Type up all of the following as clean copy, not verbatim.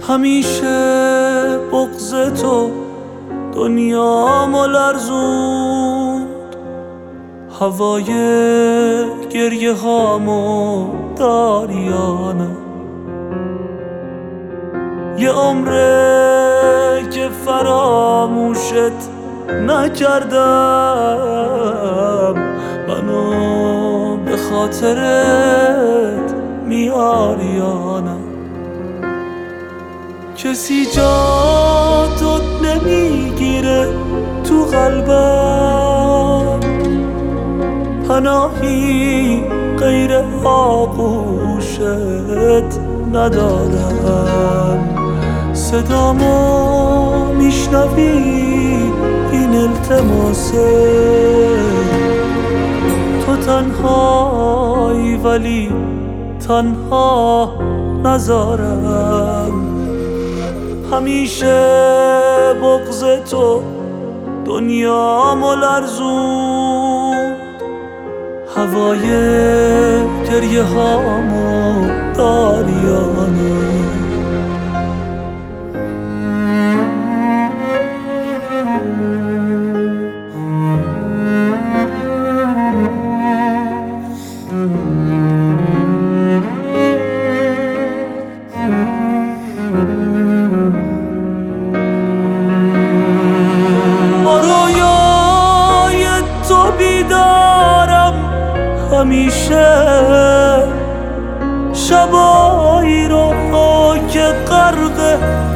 همیشه بغض تو دنیامو لرزوند، هوای گریه هامو داریانه. یه عمره که فراموشت نکردم، منو به خاطرت میاریانه. کسی جا تو نمیگیره تو قلبم، پناهی غیر آغوشت ندارم. صدامو میشنوی؟ این التماسه. تو تنهایی ولی تنها نذارم. همیشه بغض تو دنیامو لرزوند، هوای گریه هامو داریانه. رویای تو بیدارم همیشه، شبایی رو که غرق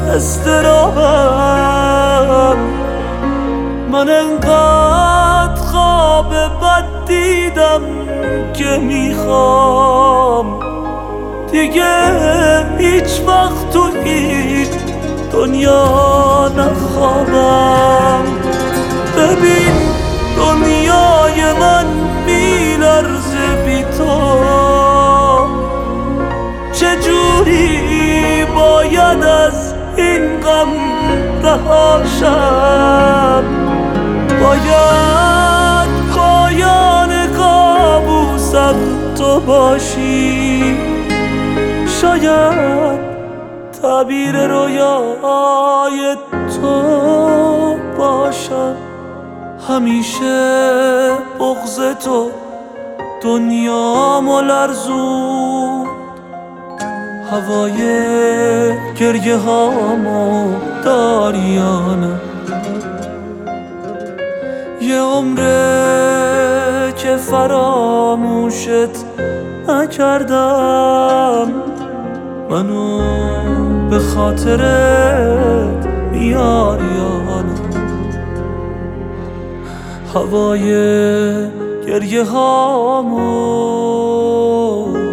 اضطرابم. من انقدر خواب بد دیدم که میخوام دیگه هیچ وقت تو هیچ دنیا نخوابم. ببین دنیای من میلرزه بی تو، چجوری باید از این غم رهاشم؟ باید پایان کابوسم تو باشی، شاید تعبیر رویای تو باشم. همیشه بغض تو دنیامو لرزوند، هوای گریه هامو داریانه. یه عمره که فراموشت نکردم، منو به خاطرت میاریانه. هوای گریه هامو